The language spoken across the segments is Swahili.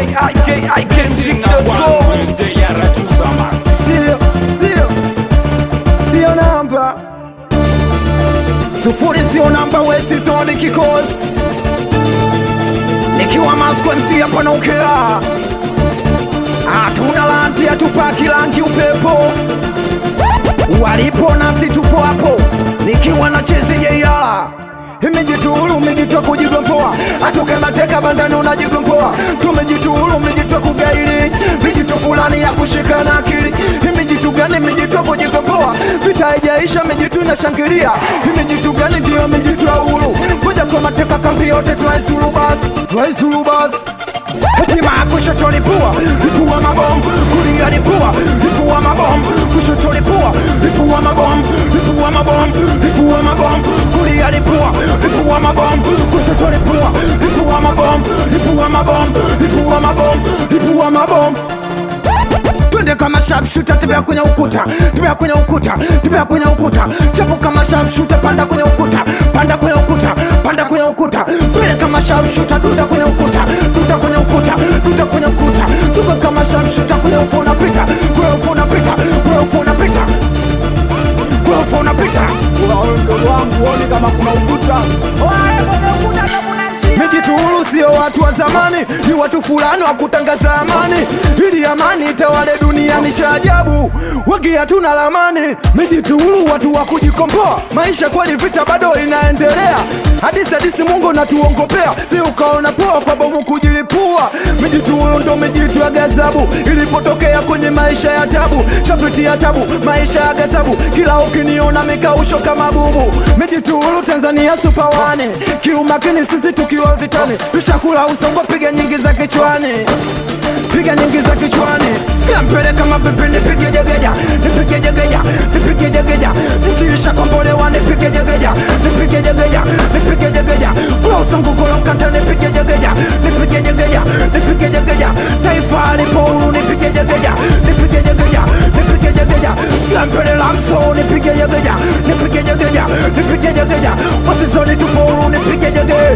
Sio namba sufuri, sio namba wezi zoni kikosi. Nikiwa Masko MC hapa naongea, hatuna lanti ya tupaki rangi upepo. Walipo nasi tupo hapo, nikiwa na chezi jeyala. Imejituhulu umejitoa kujigomboa, atoke mateka bandani unajigomboa. Tumejituhulu umejitoa kugaili, mijitu fulani ya kushika na akili. Imejitu gani imejitoa kujigomboa, vita haijaisha mijitu inashangilia. Imejitu gani ndio imejitoa hulu, kuja kwa mateka kambi yote tuwaizulu basi. Hatima kushoto lipua mabomu, kulia lipua mabomu, kushoto lipua mabomu, kulia lipua mabomu, kushoto lipua mabomu. Twende kama sharpshooter, tembea kwenye ukuta, chapu kama sharpshooter, panda kwenye ukuta. Twende kama sharpshooter, dunda kwenye ukuta. Suka kama sharpshooter, kwenye ufu unapita. Ndogo wangu uone kama kuna ukuta. Mijituhulu sio watu wa zamani, ni watu fulani wa kutangaza amani, ili amani itawale duniani. Cha ajabu wengi hatuna lamani. Mijituhulu watu wa kujikomboa, maisha kweli vita bado inaendelea. Hadisi Mungu natuongopea, si ukaona poa kwa bomu kujilipua. Mijituhulu ndo mijitu ya gazabu, ilipotokea kwenye maisha ya tabu. Chapiti ya tabu, maisha ya gazabu, kila ukiniona mikausho kama bubu. Mijituhulu Tanzania supawane, kiumakini sisi tukiwa vitani. Tushakula usongo, piga nyingi za kichwani. Sikia mpele kama pepe, nipige jegeja. Nchi ishakombolewa, nipige jegeja. Kula usongo kula ukata, nipige jegeja. Taifa lipo huru, nipige jegeja. Sikia mpele lamso, nipige jegeja. Wasizoni tupo huru, nipige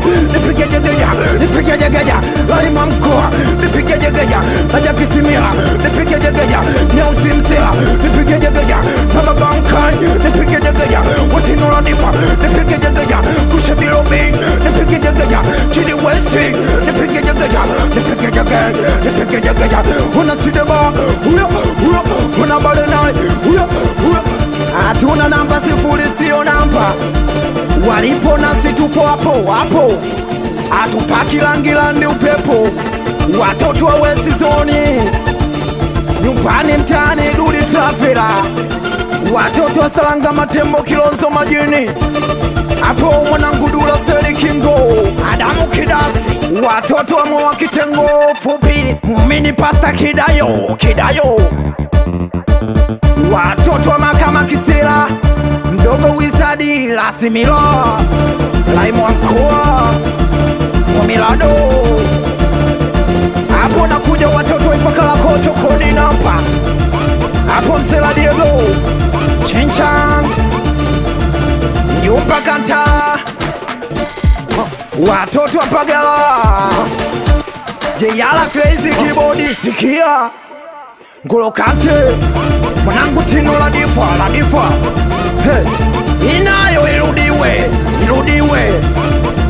jegeja. Laima mkoa, nipige jegeja. Naja Kisimila, nipige jegeja. Nyeusi Msila, nipige jegeja. Baba Bankai, nipige jegeja. Watino Ladifa, nipige jegeja. Kusha Bilobi, nipige jegeja. Chini Westi, nipige jegeja. Una Sidema, una Balenai, hatuna namba sifuri, sio namba. Walipo nasi tupo hapo, atupaki rangi upepo. Watoto wa West Zone, nyumbani mtani Duli Travela. Watoto wa Salanga Matembo, Kilonzo Majini, hapo mwanangu Dula Seli Kingo, Adamu Kidasi. Watoto wa Mwa Kitengo fupi, Mumini Pasta Kidayo. Watoto wa Makama Kisila, mdogo Wizadi Lasimilo, Laimu wa mkoa Mwamilado. Hapo nakuja watoto wa Ifakala Kocho Kodi Nampa, hapo Msela Diego Chinchan Nyumba Kanta. Watoto wa Pagala Jeyala Crazy Keyboard, sikia Ngolo Kante, mwanangu Tino Ladifa. Hey, inayo irudiwe.